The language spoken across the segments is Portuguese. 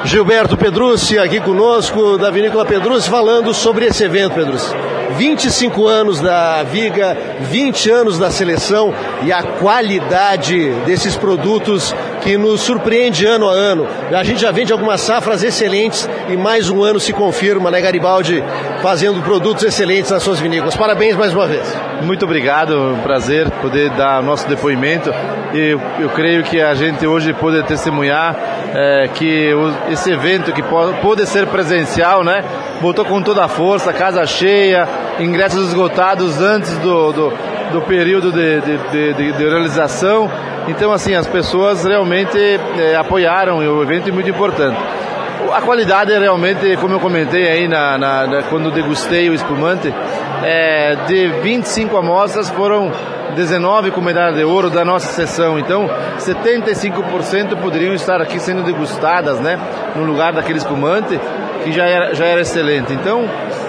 Gilberto Pedrucci aqui conosco, da Vinícola Pedrucci, falando sobre esse evento, Pedrucci. 25 anos da Viga, 20 anos da seleção e a qualidade desses produtos que nos surpreende ano a ano. A gente já vende algumas safras excelentes e mais um ano se confirma, né, Garibaldi, fazendo produtos excelentes nas suas vinícolas. Parabéns mais uma vez. Muito obrigado, um prazer poder dar nosso depoimento. E eu creio que a gente hoje pode testemunhar que esse evento que pode ser presencial, né, voltou com toda a força, casa cheia, ingressos esgotados antes do período de realização. Então, assim, as pessoas realmente apoiaram o evento, é muito importante. A qualidade realmente, como eu comentei aí quando degustei o espumante, de 25 amostras foram 19 com medalha de ouro da nossa sessão. Então 75% poderiam estar aqui sendo degustadas, né, no lugar daquele espumante que já era excelente. Então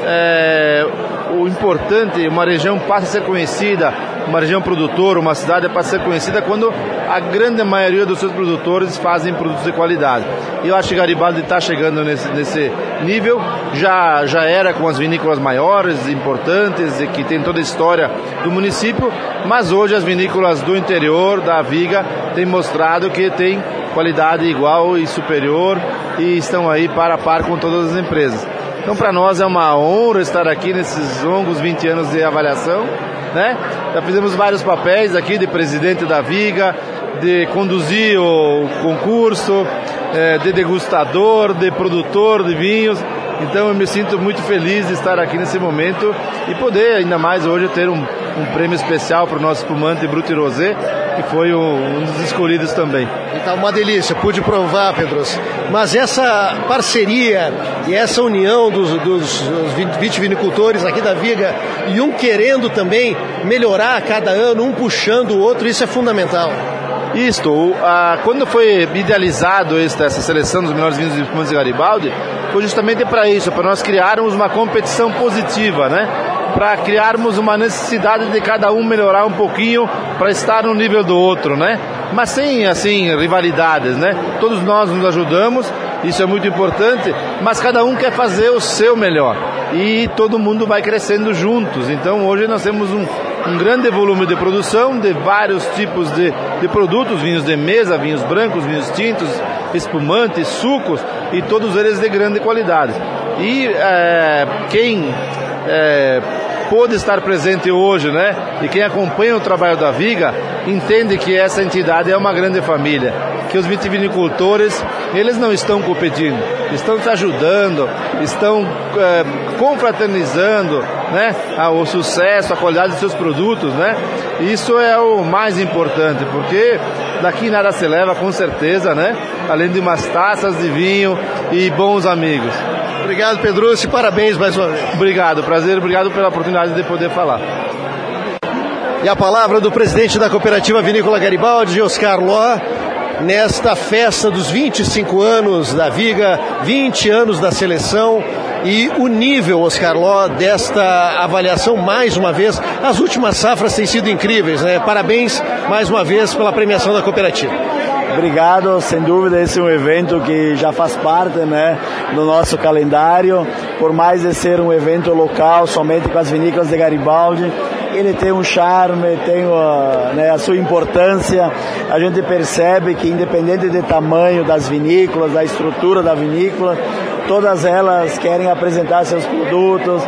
o importante, uma região passa a ser conhecida, uma região produtora, uma cidade passa a ser conhecida quando a grande maioria dos seus produtores fazem produtos de qualidade. E eu acho que Garibaldi está chegando nesse nível, já era com as vinícolas maiores, importantes, e que tem toda a história do município, mas hoje as vinícolas do interior, da Viga, têm mostrado que tem qualidade igual e superior e estão aí par a par com todas as empresas. Então, para nós é uma honra estar aqui nesses longos 20 anos de avaliação, né? Já fizemos vários papéis aqui de presidente da Viga, de conduzir o concurso, de degustador, de produtor de vinhos. Então eu me sinto muito feliz de estar aqui nesse momento e poder ainda mais hoje ter um prêmio especial para o nosso espumante Brut e Rosé, que foi um dos escolhidos também. Então, uma delícia, pude provar, Pedroso. Mas essa parceria e essa união dos vitivinicultores aqui da Viga e um querendo também melhorar a cada ano, um puxando o outro, isso é fundamental. Isto, quando foi idealizado essa seleção dos melhores vinhos e espumantes de Garibaldi, foi justamente para isso, para nós criarmos uma competição positiva, né? Para criarmos uma necessidade de cada um melhorar um pouquinho para estar no nível do outro, né? Mas sem, assim, rivalidades, né? Todos nós nos ajudamos, isso é muito importante, mas cada um quer fazer o seu melhor e todo mundo vai crescendo juntos. Então hoje nós temos um grande volume de produção de vários tipos de produtos, vinhos de mesa, vinhos brancos, vinhos tintos, espumantes, sucos e todos eles de grande qualidade. E quem pôde estar presente hoje, né, e quem acompanha o trabalho da Viga, entende que essa entidade é uma grande família, que os vitivinicultores, eles não estão competindo, estão se ajudando, estão confraternizando, né, o sucesso, a qualidade dos seus produtos, né, isso é o mais importante, porque daqui nada se leva, com certeza, né, além de umas taças de vinho e bons amigos. Obrigado, Pedrucci, parabéns mais uma vez. Obrigado, prazer, obrigado pela oportunidade de poder falar. E a palavra do presidente da Cooperativa Vinícola Garibaldi, Oscar Ló, nesta festa dos 25 anos da Viga, 20 anos da seleção e o nível, Oscar Ló, desta avaliação mais uma vez. As últimas safras têm sido incríveis, né? Parabéns mais uma vez pela premiação da cooperativa. Obrigado, sem dúvida esse é um evento que já faz parte, né, do nosso calendário, por mais de ser um evento local, somente com as vinícolas de Garibaldi, ele tem um charme, tem a sua importância. A gente percebe que independente do tamanho das vinícolas, da estrutura da vinícola, todas elas querem apresentar seus produtos,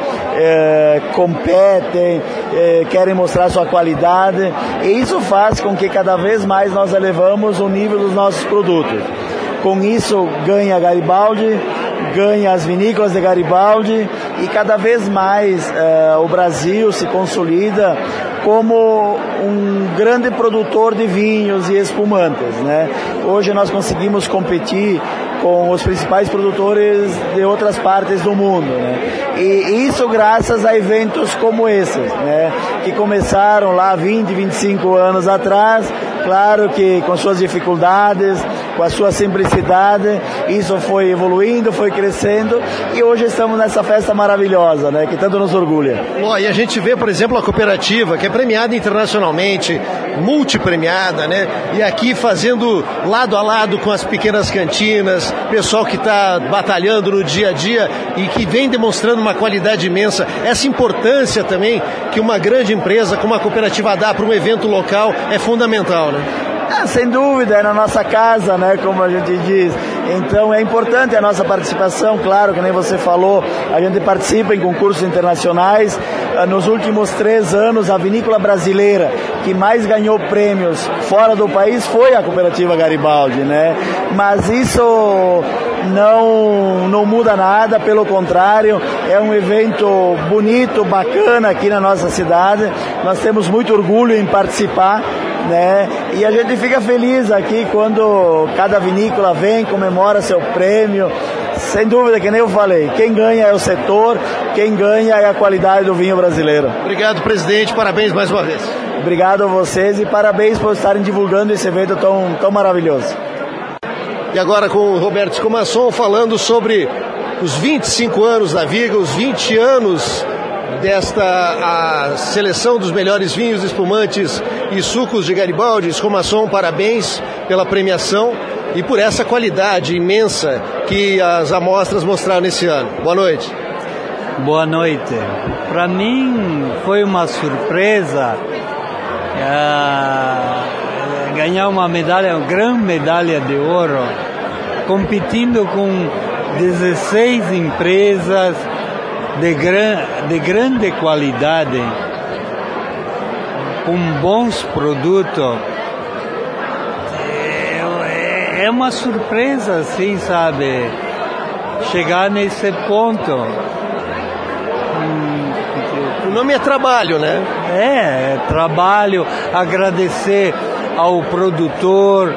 competem, querem mostrar sua qualidade, e isso faz com que cada vez mais nós elevamos o nível dos nossos produtos. Com isso ganha Garibaldi, ganha as vinícolas de Garibaldi e cada vez mais o Brasil se consolida como um grande produtor de vinhos e espumantes, né? Hoje nós conseguimos competir com os principais produtores de outras partes do mundo, né? E isso graças a eventos como esses, né? Que começaram lá 20, 25 anos atrás, claro que com suas dificuldades, com a sua simplicidade, isso foi evoluindo, foi crescendo e hoje estamos nessa festa maravilhosa, né? Que tanto nos orgulha. E a gente vê, por exemplo, a cooperativa, que é premiada internacionalmente, multipremiada, né? E aqui fazendo lado a lado com as pequenas cantinas, pessoal que está batalhando no dia a dia e que vem demonstrando uma qualidade imensa. Essa importância também que uma grande empresa como a Cooperativa dá para um evento local é fundamental, né? Sem dúvida, é na nossa casa, né, como a gente diz. Então é importante a nossa participação, claro, que nem você falou, a gente participa em concursos internacionais. Nos últimos 3 anos, a vinícola brasileira que mais ganhou prêmios fora do país foi a Cooperativa Garibaldi, né? Mas isso não muda nada, pelo contrário, é um evento bonito, bacana aqui na nossa cidade. Nós temos muito orgulho em participar, né? E a gente fica feliz aqui quando cada vinícola vem, comemora seu prêmio. Sem dúvida, que nem eu falei, quem ganha é o setor, quem ganha é a qualidade do vinho brasileiro. Obrigado, presidente, parabéns mais uma vez. Obrigado a vocês e parabéns por estarem divulgando esse evento tão maravilhoso. E agora com o Roberto Escomasson falando sobre os 25 anos da Viga, os 20 anos a seleção dos melhores vinhos, espumantes e sucos de Garibaldi. Escomasson, parabéns pela premiação e por essa qualidade imensa que as amostras mostraram nesse ano. Boa noite. Boa noite. Para mim foi uma surpresa ganhar uma grande medalha de ouro, competindo com 16 empresas de grande qualidade, com bons produtos. É uma surpresa, assim, sabe, chegar nesse ponto. O nome é trabalho, né? É trabalho, agradecer ao produtor,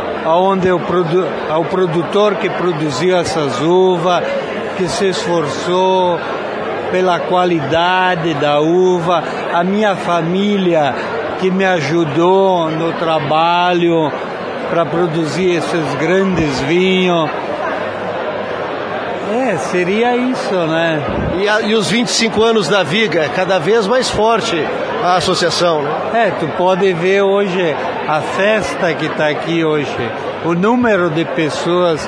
ao produtor que produziu essas uvas, que se esforçou pela qualidade da uva, a minha família que me ajudou no trabalho para produzir esses grandes vinhos. Seria isso, né? E os 25 anos da Viga, cada vez mais forte a associação, né? Tu pode ver hoje a festa que está aqui hoje, o número de pessoas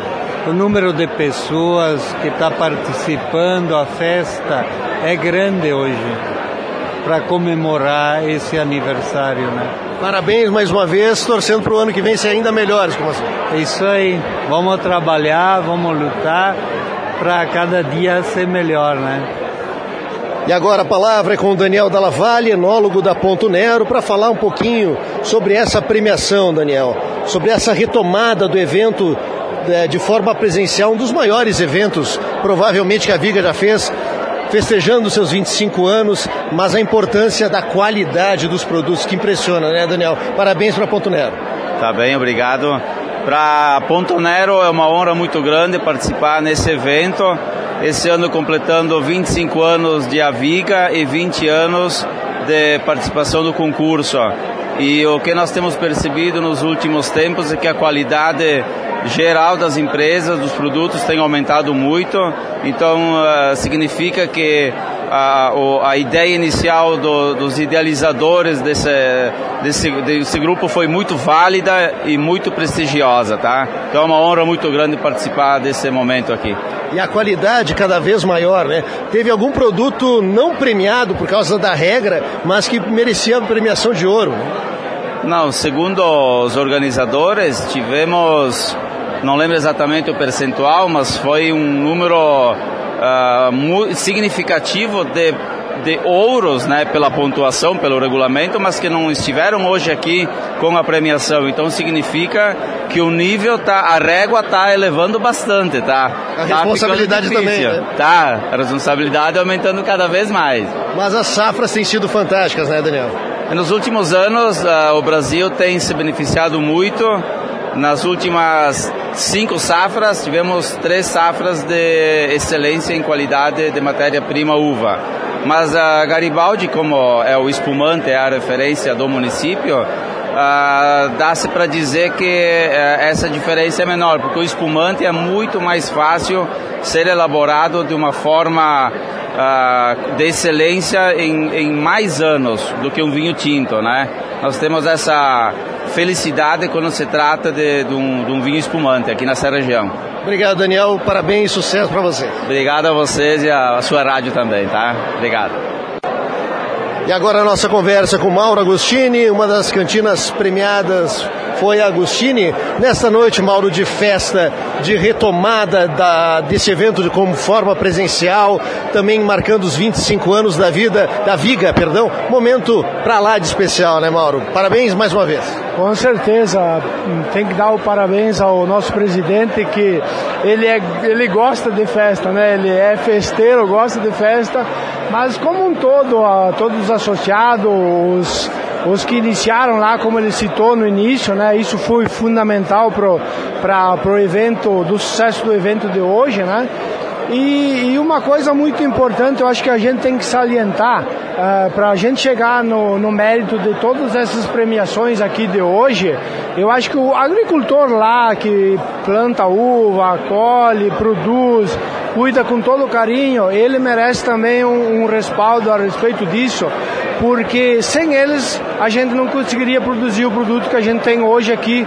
que está participando, a festa é grande hoje, para comemorar esse aniversário, né? Parabéns mais uma vez, torcendo para o ano que vem ser ainda melhores, como assim? É isso aí, vamos trabalhar, vamos lutar para cada dia ser melhor, né? E agora a palavra é com o Daniel Dalla Valle, enólogo da Ponto Nero, para falar um pouquinho sobre essa premiação, Daniel, sobre essa retomada do evento de forma presencial, um dos maiores eventos, provavelmente, que a Viga já fez, festejando seus 25 anos, mas a importância da qualidade dos produtos, que impressiona, né, Daniel? Parabéns para a Ponto Nero. Tá bem, obrigado. Para a Ponto Nero é uma honra muito grande participar nesse evento, esse ano completando 25 anos de Aviga e 20 anos de participação no concurso. E o que nós temos percebido nos últimos tempos é que a qualidade geral das empresas, dos produtos, tem aumentado muito. Então significa que a ideia inicial dos idealizadores desse grupo foi muito válida e muito prestigiosa, tá? Então é uma honra muito grande participar desse momento aqui. E a qualidade cada vez maior, né? Teve algum produto não premiado por causa da regra, mas que merecia a premiação de ouro, né? Não, segundo os organizadores, tivemos, não lembro exatamente o percentual, mas foi um número muito significativo de ouros, né, pela pontuação, pelo regulamento, mas que não estiveram hoje aqui com a premiação. Então significa que o nível a régua está elevando bastante, tá? A responsabilidade também, né? Tá, a responsabilidade aumentando cada vez mais. Mas as safras têm sido fantásticas, né, Daniel? Nos últimos anos, o Brasil tem se beneficiado muito. Nas últimas 5 safras, tivemos 3 safras de excelência em qualidade de matéria-prima uva. Mas a Garibaldi, como é o espumante, é a referência do município, dá-se para dizer que essa diferença é menor, porque o espumante é muito mais fácil ser elaborado de uma forma de excelência em mais anos do que um vinho tinto, né? Nós temos essa felicidade quando se trata de um vinho espumante aqui nessa região. Obrigado, Daniel. Parabéns e sucesso para você. Obrigado a vocês e a sua rádio também, tá? Obrigado. E agora a nossa conversa com Mauro Agostini, uma das cantinas premiadas foi a Agostini. Nesta noite, Mauro, de festa, de retomada desse evento como forma presencial, também marcando os 25 anos da Viga, momento pra lá de especial, né, Mauro? Parabéns mais uma vez. Com certeza, tem que dar o parabéns ao nosso presidente, que ele gosta de festa, né? Ele é festeiro, gosta de festa, mas como um todo, todos os associados, os que iniciaram lá, como ele citou no início, né? Isso foi fundamental para o evento, do sucesso do evento de hoje, né? E uma coisa muito importante, eu acho que a gente tem que salientar, para a gente chegar no mérito de todas essas premiações aqui de hoje, eu acho que o agricultor lá que planta uva, colhe, produz, cuida com todo carinho, ele merece também um respaldo a respeito disso, porque sem eles a gente não conseguiria produzir o produto que a gente tem hoje aqui,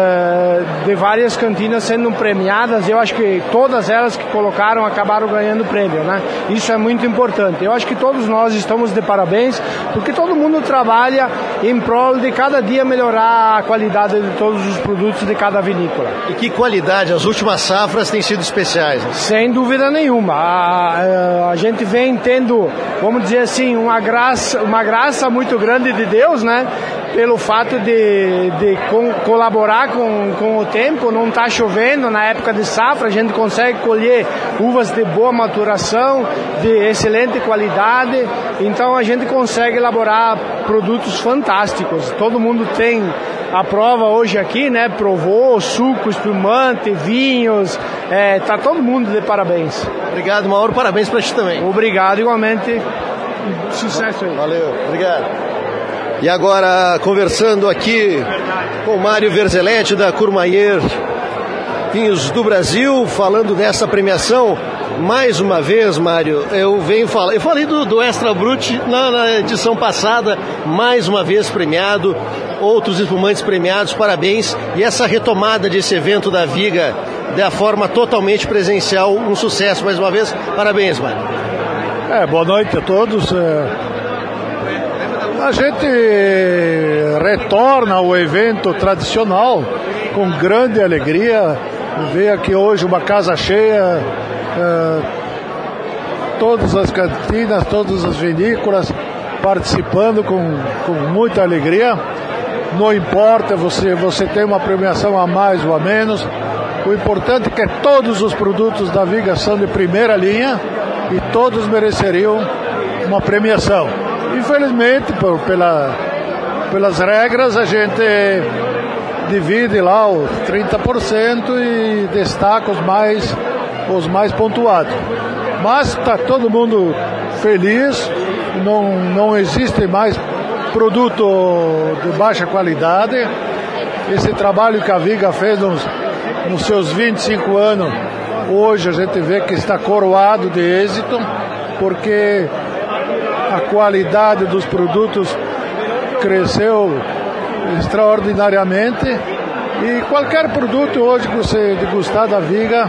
de várias cantinas sendo premiadas. Eu acho que todas elas que colocaram acabaram ganhando prêmio, né? Isso é muito importante. Eu acho que todos nós estamos de parabéns, porque todo mundo trabalha em prol de cada dia melhorar a qualidade de todos os produtos de cada vinícola. E que qualidade, as últimas safras têm sido especiais, né? Sem dúvida nenhuma. A gente vem tendo, vamos dizer assim, uma graça muito grande de Deus, né? Pelo fato de colaborar com o tempo, não está chovendo na época de safra, a gente consegue colher uvas de boa maturação, de excelente qualidade, então a gente consegue elaborar produtos fantásticos. Todo mundo tem a prova hoje aqui, né? Provou suco, espumante, vinhos, tá todo mundo de parabéns. Obrigado, Mauro, parabéns para ti também. Obrigado, igualmente. Sucesso aí. Valeu, obrigado. E agora, conversando aqui com o Mário Verzeletti, da Courmayeur Vinhos do Brasil, falando dessa premiação. Mais uma vez, Mário, eu falei do Extra Brut na edição passada, mais uma vez premiado, outros espumantes premiados, parabéns. E essa retomada desse evento da Viga, da forma totalmente presencial, um sucesso mais uma vez. Parabéns, Mário. Boa noite a todos. A gente retorna ao evento tradicional com grande alegria. Ver aqui hoje uma casa cheia, todas as cantinas, todas as vinícolas participando com muita alegria. Não importa você tem uma premiação a mais ou a menos, o importante é que todos os produtos da Viga são de primeira linha e todos mereceriam uma premiação. Infelizmente, pelas regras, a gente divide lá os 30% e destaca os mais pontuados. Mas está todo mundo feliz, não existe mais produto de baixa qualidade. Esse trabalho que a Viga fez nos seus 25 anos, hoje a gente vê que está coroado de êxito, porque a qualidade dos produtos cresceu extraordinariamente e qualquer produto hoje que você degustar da Viga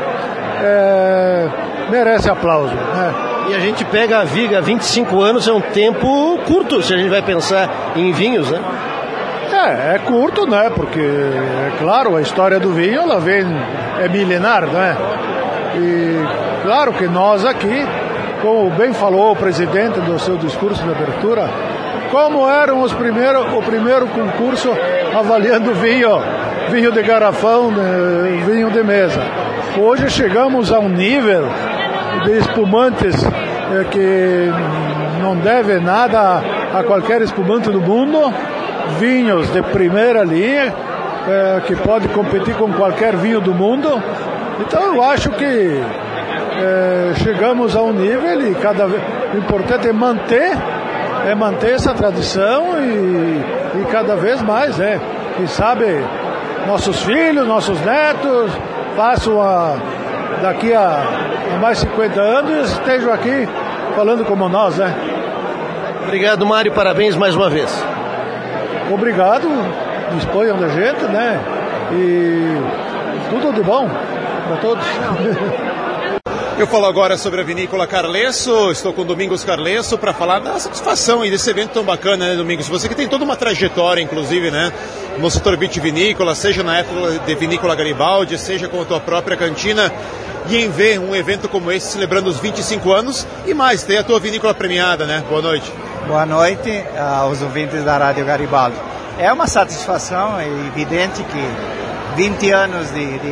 merece aplauso, né? E a gente pega a Viga, 25 anos é um tempo curto, se a gente vai pensar em vinhos, né? É curto, né? Porque, é claro, a história do vinho, ela é milenar, né? E claro que nós aqui, como bem falou o presidente do seu discurso de abertura, como eram o primeiro concurso avaliando vinho de garrafão, vinho de mesa. Hoje chegamos a um nível de espumantes que não deve nada a qualquer espumante do mundo, vinhos de primeira linha, que pode competir com qualquer vinho do mundo. Então eu acho que chegamos a um nível e cada vez o importante é manter essa tradição e cada vez mais, quem sabe nossos filhos, nossos netos façam daqui a mais 50 anos estejam aqui falando como nós, né? Obrigado, Mário, parabéns mais uma vez. Obrigado, disponham da gente, né? E tudo de bom para todos. Eu falo agora sobre a Vinícola Carlesso, estou com o Domingos Carlesso para falar da satisfação e desse evento tão bacana, né, Domingos? Você que tem toda uma trajetória, inclusive, né, no setor vitivinícola, seja na época de Vinícola Garibaldi, seja com a tua própria cantina, e em ver um evento como esse celebrando os 25 anos e mais, ter a tua vinícola premiada, né? Boa noite. Boa noite aos ouvintes da Rádio Garibaldi. É uma satisfação, é evidente que 20 anos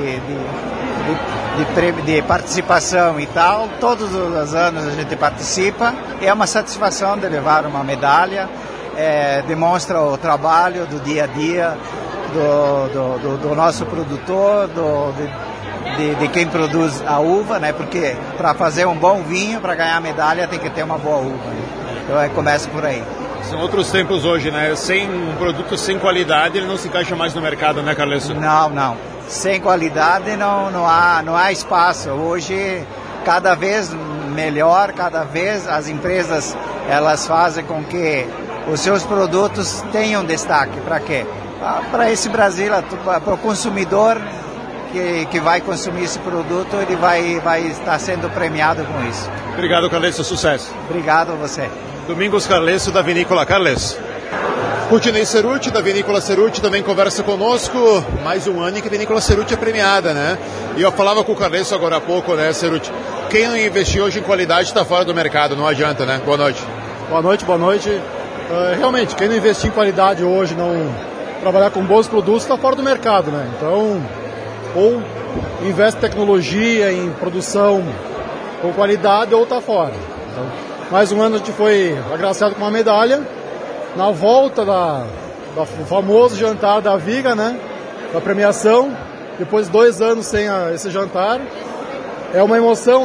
de participação e tal, todos os anos a gente participa, é uma satisfação de levar uma medalha, demonstra o trabalho do dia a dia do nosso produtor, de quem produz a uva, né? Porque para fazer um bom vinho, para ganhar medalha, tem que ter uma boa uva, né? Então começa por aí. São outros tempos hoje, né? Sem um produto sem qualidade, ele não se encaixa mais no mercado, né, Carlesso? Não. Sem qualidade não há espaço. Hoje, cada vez melhor, cada vez as empresas elas fazem com que os seus produtos tenham destaque. Para quê? Para esse Brasil, para o consumidor que vai consumir esse produto, ele vai estar sendo premiado com isso. Obrigado, Carlesso. Sucesso. Obrigado a você. Domingos Carlesso, da Vinícola Carlesso. Rutinei Cerutti, da Vinícola Cerutti, também conversa conosco. Mais um ano em que a Vinícola Cerutti é premiada, né? E eu falava com o Carlesso agora há pouco, né, Cerutti? Quem não investir hoje em qualidade está fora do mercado, não adianta, né? Boa noite. Boa noite. Realmente, quem não investir em qualidade hoje, não trabalhar com bons produtos, está fora do mercado, né? Então, ou investe em tecnologia, em produção com qualidade, ou está fora. Então, mais um ano a gente foi agraciado com uma medalha na volta do famoso jantar da Viga, né? Da premiação. Depois de 2 anos sem esse jantar. É uma emoção,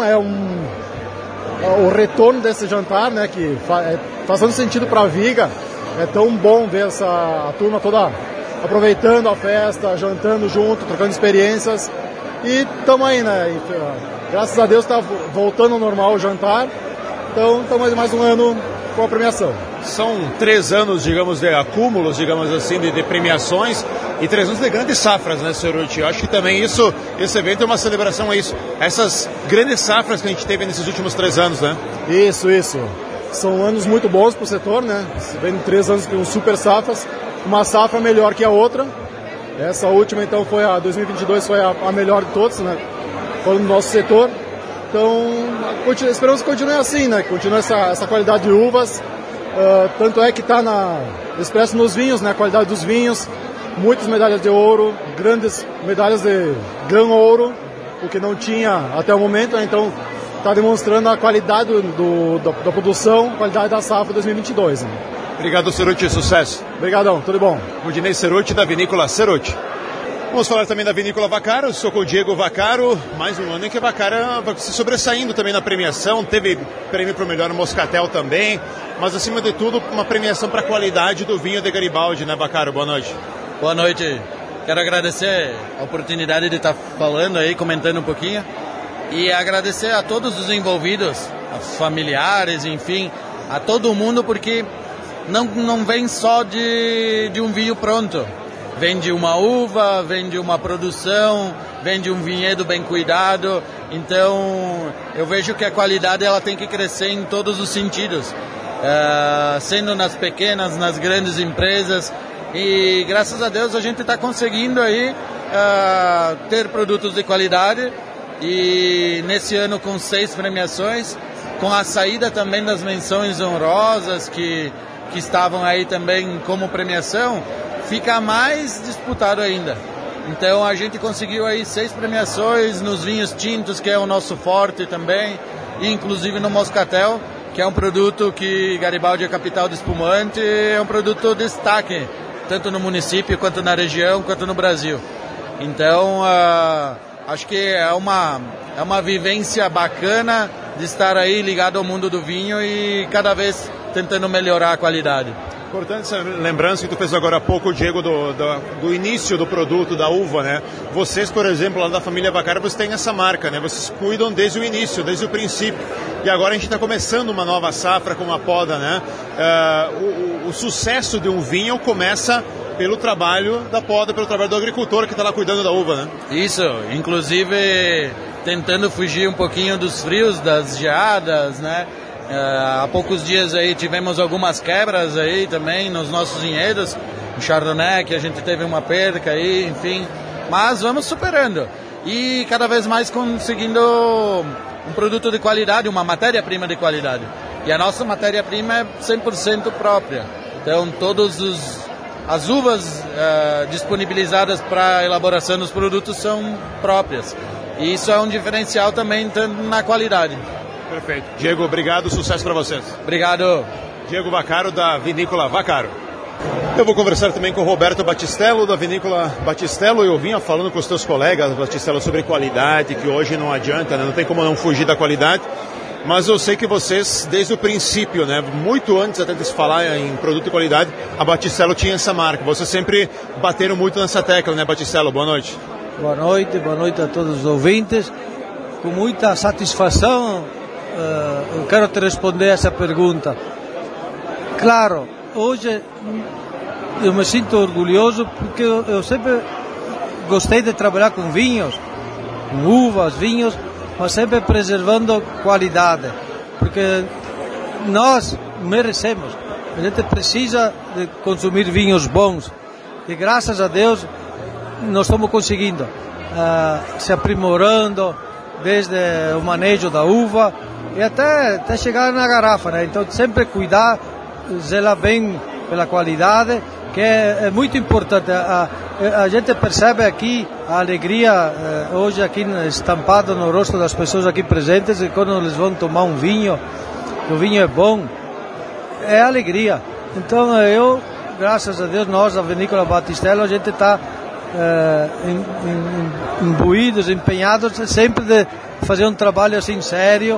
o retorno desse jantar, né? Que faz todo sentido para a Viga. É tão bom ver a turma toda aproveitando a festa, jantando junto, trocando experiências. E estamos aí, né? E, graças a Deus está voltando ao normal o jantar. Então, estamos mais um ano com a premiação. São 3 anos, digamos, de acúmulos, digamos assim, de premiações e 3 anos de grandes safras, né, Cerutti? Eu acho que também esse evento é uma celebração a isso. Essas grandes safras que a gente teve nesses últimos 3 anos, né? Isso. São anos muito bons para o setor, né? Vem 3 anos com super safras, uma safra melhor que a outra. Essa última, então, a 2022 foi a melhor de todas, né? Foi no nosso setor. Então, esperamos que continue assim, né? Continue essa qualidade de uvas. Tanto é que está expresso nos vinhos, né? A qualidade dos vinhos. Muitas medalhas de ouro, grandes medalhas de grão ouro, o que não tinha até o momento, né? Então, está demonstrando a qualidade da produção, a qualidade da safra 2022. Né? Obrigado, Cerutti. Sucesso. Obrigadão, tudo bom. Rudinei Cerutti, da Vinícola Cerutti. Vamos falar também da Vinícola Vaccaro, sou com o Diego Vaccaro, mais um ano em que a Vaccaro vai se sobressaindo também na premiação, teve prêmio para o melhor moscatel também, mas acima de tudo uma premiação para a qualidade do vinho de Garibaldi, né, Vaccaro? Boa noite. Boa noite, quero agradecer a oportunidade de estar falando aí, comentando um pouquinho, e agradecer a todos os envolvidos, aos familiares, enfim, a todo mundo, porque não vem só de um vinho pronto. Vem de uma uva, vem de uma produção, vem de um vinhedo bem cuidado. Então, eu vejo que a qualidade ela tem que crescer em todos os sentidos. Sendo nas pequenas, nas grandes empresas. E, graças a Deus, a gente está conseguindo aí ter produtos de qualidade. E, nesse ano, com 6 premiações, com a saída também das menções honrosas que estavam aí também como premiação, fica mais disputado ainda. Então a gente conseguiu aí 6 premiações nos vinhos tintos, que é o nosso forte também, e inclusive no moscatel, que é um produto que Garibaldi é capital de espumante, é um produto de destaque, tanto no município, quanto na região, quanto no Brasil. Então acho que é uma vivência bacana de estar aí ligado ao mundo do vinho e cada vez tentando melhorar a qualidade. Importante essa lembrança que tu fez agora há pouco, Diego, do início do produto, da uva, né? Vocês, por exemplo, lá da família Vaccaro, vocês têm essa marca, né? Vocês cuidam desde o início, desde o princípio. E agora a gente está começando uma nova safra com a poda, né? O sucesso de um vinho começa pelo trabalho da poda, pelo trabalho do agricultor que está lá cuidando da uva, né? Isso, inclusive tentando fugir um pouquinho dos frios, das geadas, né? Há poucos dias aí tivemos algumas quebras aí também nos nossos vinhedos, o Chardonnay, que a gente teve uma perca aí, enfim, mas vamos superando e cada vez mais conseguindo um produto de qualidade, uma matéria-prima de qualidade. E a nossa matéria-prima é 100% própria, então as uvas disponibilizadas para a elaboração dos produtos são próprias, e isso é um diferencial também na qualidade. Perfeito. Diego, obrigado, sucesso para vocês. Obrigado. Diego Vaccaro, da Vinícola Vaccaro. Eu vou conversar também com o Roberto Battistello, da Vinícola Battistello. Eu vinha falando com os teus colegas, Battistello, sobre qualidade, que hoje não adianta, né? Não tem como não fugir da qualidade. Mas eu sei que vocês, desde o princípio, né, muito antes até de se falar em produto de qualidade, a Battistello tinha essa marca. Vocês sempre bateram muito nessa tecla, né, Battistello? Boa noite. Boa noite a todos os ouvintes. Com muita satisfação, eu quero te responder essa pergunta. Claro, hoje eu me sinto orgulhoso porque eu sempre gostei de trabalhar com vinhos, com uvas, vinhos, mas sempre preservando qualidade, porque nós merecemos, a gente precisa de consumir vinhos bons e graças a Deus nós estamos conseguindo, se aprimorando desde o manejo da uva e até chegar na garrafa, né? Então sempre cuidar, zelar bem pela qualidade, que é muito importante. A gente percebe aqui a alegria hoje aqui estampada no rosto das pessoas aqui presentes, e quando eles vão tomar um vinho, o vinho é bom, é alegria. Então eu, graças a Deus, nós, a Vinícola Battistello, a gente está imbuídos, empenhados sempre de fazer um trabalho assim sério,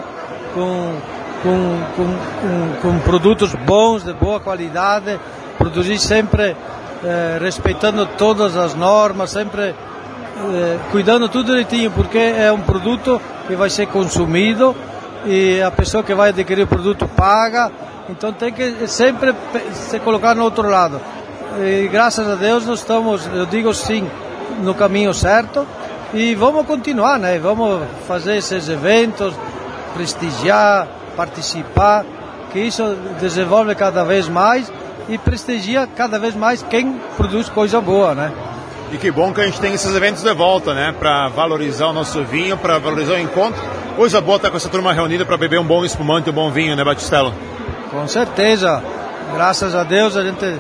com produtos bons, de boa qualidade, produzir sempre respeitando todas as normas, sempre cuidando tudo direitinho, porque é um produto que vai ser consumido e a pessoa que vai adquirir o produto paga, então tem que sempre se colocar no outro lado. E graças a Deus nós estamos, eu digo sim, no caminho certo e vamos continuar, né? Vamos fazer esses eventos, prestigiar, participar, que isso desenvolve cada vez mais e prestigia cada vez mais quem produz coisa boa, né? E que bom que a gente tem esses eventos de volta, né? Para valorizar o nosso vinho, para valorizar o encontro. Coisa boa estar com essa turma reunida para beber um bom espumante e um bom vinho, né, Battistello? Com certeza. Graças a Deus a gente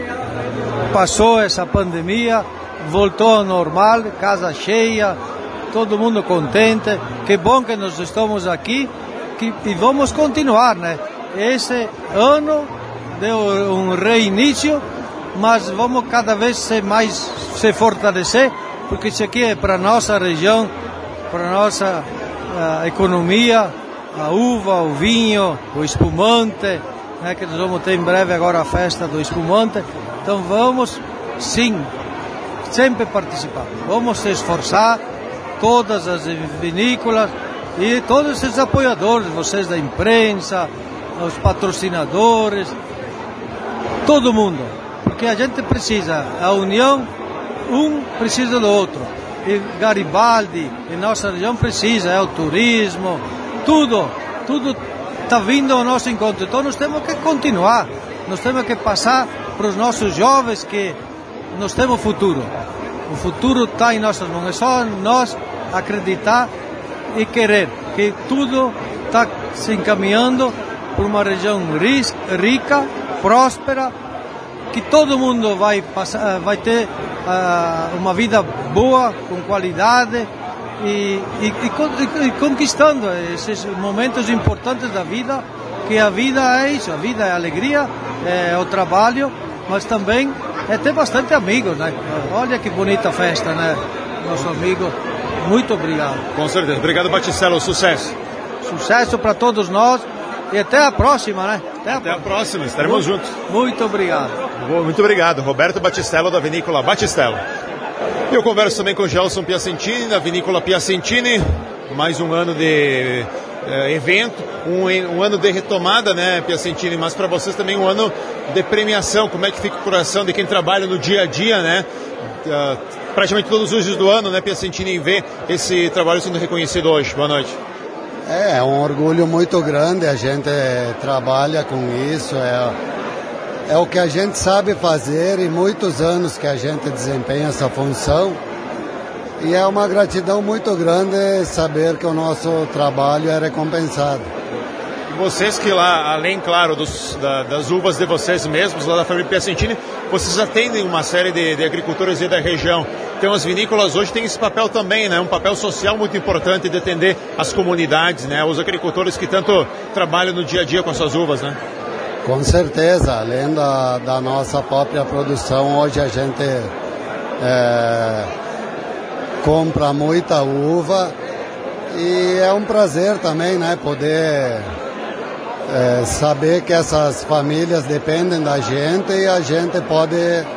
passou essa pandemia, voltou ao normal, casa cheia, todo mundo contente. Que bom que nós estamos aqui e vamos continuar, né? Esse ano deu um reinício, mas vamos cada vez se fortalecer, porque isso aqui é para a nossa região, para a nossa economia, a uva, o vinho, o espumante, né, que nós vamos ter em breve agora a festa do espumante. Então vamos, sim, sempre participar. Vamos se esforçar, todas as vinícolas e todos esses apoiadores, vocês da imprensa, os patrocinadores, todo mundo, porque a gente precisa, a união, um precisa do outro. E Garibaldi, em nossa região, precisa, é o turismo, tudo está vindo ao nosso encontro. Então nós temos que continuar, nós temos que passar para os nossos jovens que nós temos futuro. O futuro está em nossas mãos, é só nós acreditar e querer que tudo está se encaminhando por uma região rica, próspera, que todo mundo vai ter uma vida boa, com qualidade e conquistando esses momentos importantes da vida, que a vida é isso, a vida é alegria, é o trabalho, mas também é ter bastante amigos, né? Olha que bonita festa, né? Nosso amigo, muito obrigado. Com certeza, obrigado Battistello, sucesso. Sucesso para todos nós E até a próxima, né? Até a próxima, estaremos juntos. Muito obrigado. Muito obrigado. Roberto Battistello, da Vinícola Battistello. Eu converso também com o Gelson Piacentini, da Vinícola Piacentini. Mais um ano de evento, um ano de retomada, né, Piacentini? Mas para vocês também um ano de premiação. Como é que fica o coração de quem trabalha no dia a dia, né? Praticamente todos os dias do ano, né, Piacentini, em ver esse trabalho sendo reconhecido hoje. Boa noite. É um orgulho muito grande, a gente trabalha com isso, é o que a gente sabe fazer e muitos anos que a gente desempenha essa função e é uma gratidão muito grande saber que o nosso trabalho é recompensado. E vocês que lá, além, claro, das uvas de vocês mesmos, lá da família Piacentini, vocês atendem uma série de agricultores da região. Então as vinícolas hoje têm esse papel também, né? Um papel social muito importante de atender as comunidades, né? Os agricultores que tanto trabalham no dia a dia com as suas uvas, né? Com certeza, além da nossa própria produção, hoje a gente compra muita uva e é um prazer também, né? Poder saber que essas famílias dependem da gente e a gente pode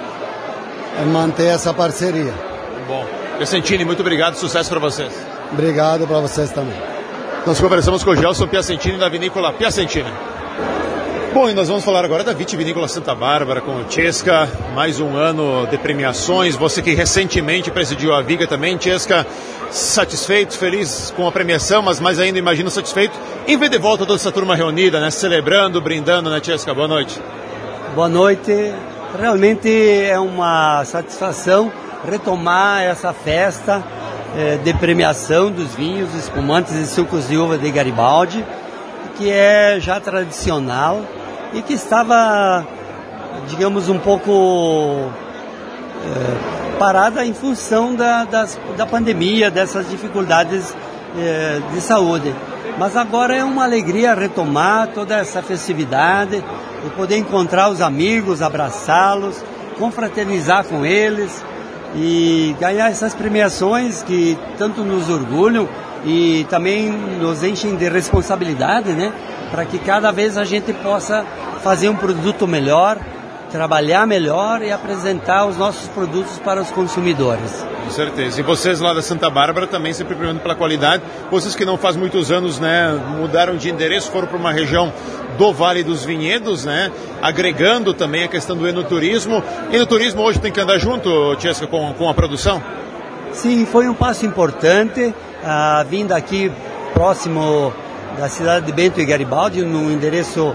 manter essa parceria. Bom, Piacentini, muito obrigado, sucesso para vocês. Obrigado para vocês também. Nós conversamos com o Gelson Piacentini da Vinícola Piacentini. Bom, e nós vamos falar agora da Vitivinícola Santa Bárbara com o Cesca, mais um ano de premiações, você que recentemente presidiu a Viga também, Cesca, satisfeito, feliz com a premiação, mas mais ainda, imagino, satisfeito em ver de volta toda essa turma reunida, né, celebrando, brindando, né, Cesca? Boa noite. Boa noite, realmente é uma satisfação retomar essa festa de premiação dos vinhos, espumantes e sucos de uva de Garibaldi, que é já tradicional e que estava, digamos, um pouco parada em função da pandemia, dessas dificuldades de saúde. Mas agora é uma alegria retomar toda essa festividade e poder encontrar os amigos, abraçá-los, confraternizar com eles e ganhar essas premiações que tanto nos orgulham e também nos enchem de responsabilidade, né? Para que cada vez a gente possa fazer um produto melhor, trabalhar melhor e apresentar os nossos produtos para os consumidores. Com certeza. E vocês lá da Santa Bárbara também sempre premiando pela qualidade. Vocês que não faz muitos anos, né, mudaram de endereço, foram para uma região do Vale dos Vinhedos, né, agregando também a questão do enoturismo. Enoturismo hoje tem que andar junto, Cesca, com a produção? Sim, foi um passo importante. A vinda aqui próximo da cidade de Bento e Garibaldi, num endereço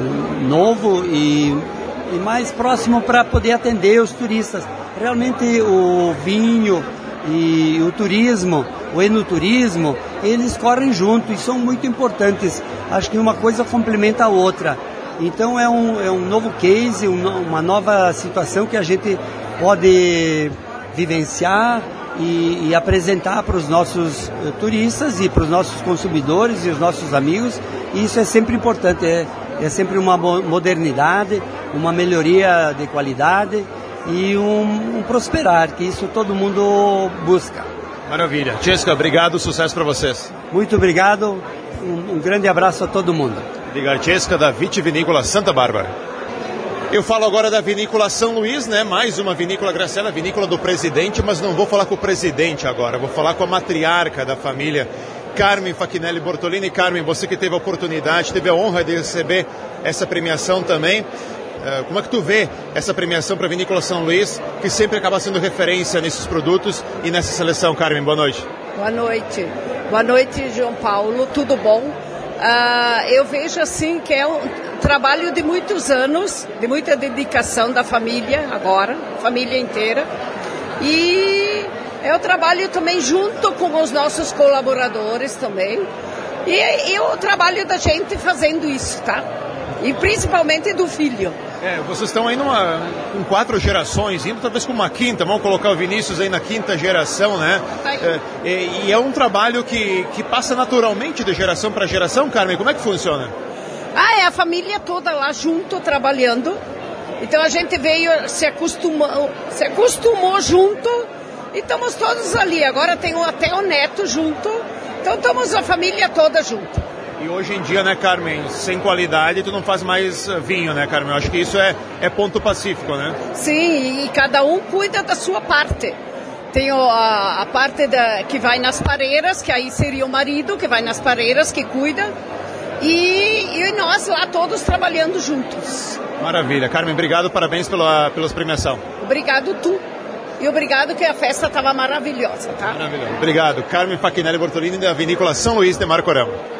novo e mais próximo para poder atender os turistas. Realmente o vinho e o turismo, o enoturismo, eles correm junto e são muito importantes. Acho que uma coisa complementa a outra. Então é um novo case, uma nova situação que a gente pode vivenciar e apresentar para os nossos turistas e para os nossos consumidores e os nossos amigos. E isso é sempre importante, é sempre uma modernidade, uma melhoria de qualidade e um prosperar, que isso todo mundo busca. Maravilha. Cesca, obrigado, sucesso para vocês. Muito obrigado, um grande abraço a todo mundo. Obrigado, Cesca, da Vitivinícola Santa Bárbara. Eu falo agora da Vinícola São Luís, né? Mais uma vinícola, Graciela, vinícola do presidente, mas não vou falar com o presidente agora, vou falar com a matriarca da família, Carmen Fachinelli Bortolini. Carmen, você que teve a oportunidade, teve a honra de receber essa premiação também. Como é que tu vê essa premiação para a Vinícola São Luís, que sempre acaba sendo referência nesses produtos e nessa seleção? Carmen, boa noite. Boa noite. Boa noite, João Paulo. Tudo bom? Eu vejo assim que é um trabalho de muitos anos, de muita dedicação da família agora, família inteira. E é o trabalho também junto com os nossos colaboradores também. E o trabalho da gente fazendo isso, tá? E principalmente do filho. Vocês estão aí com 4 gerações, indo talvez com uma quinta, vamos colocar o Vinícius aí na 5ª geração, né? E é um trabalho que passa naturalmente de geração para geração, Carmen, como é que funciona? É a família toda lá junto, trabalhando. Então a gente veio, se acostumou junto e estamos todos ali. Agora tem até o neto junto, então estamos a família toda junto. E hoje em dia, né, Carmen, sem qualidade tu não faz mais vinho, né, Carmen? Eu acho que isso é ponto pacífico, né? Sim, e cada um cuida da sua parte. Tem a parte que vai nas pareiras, que aí seria o marido, que vai nas pareiras, que cuida. E nós lá todos trabalhando juntos. Maravilha. Carmen, obrigado, parabéns pela premiação. Obrigado tu. E obrigado que a festa estava maravilhosa, tá? Maravilhoso. Obrigado. Carmen Facchinelli Bortolini, da Vinícola São Luís de Marco Ramo.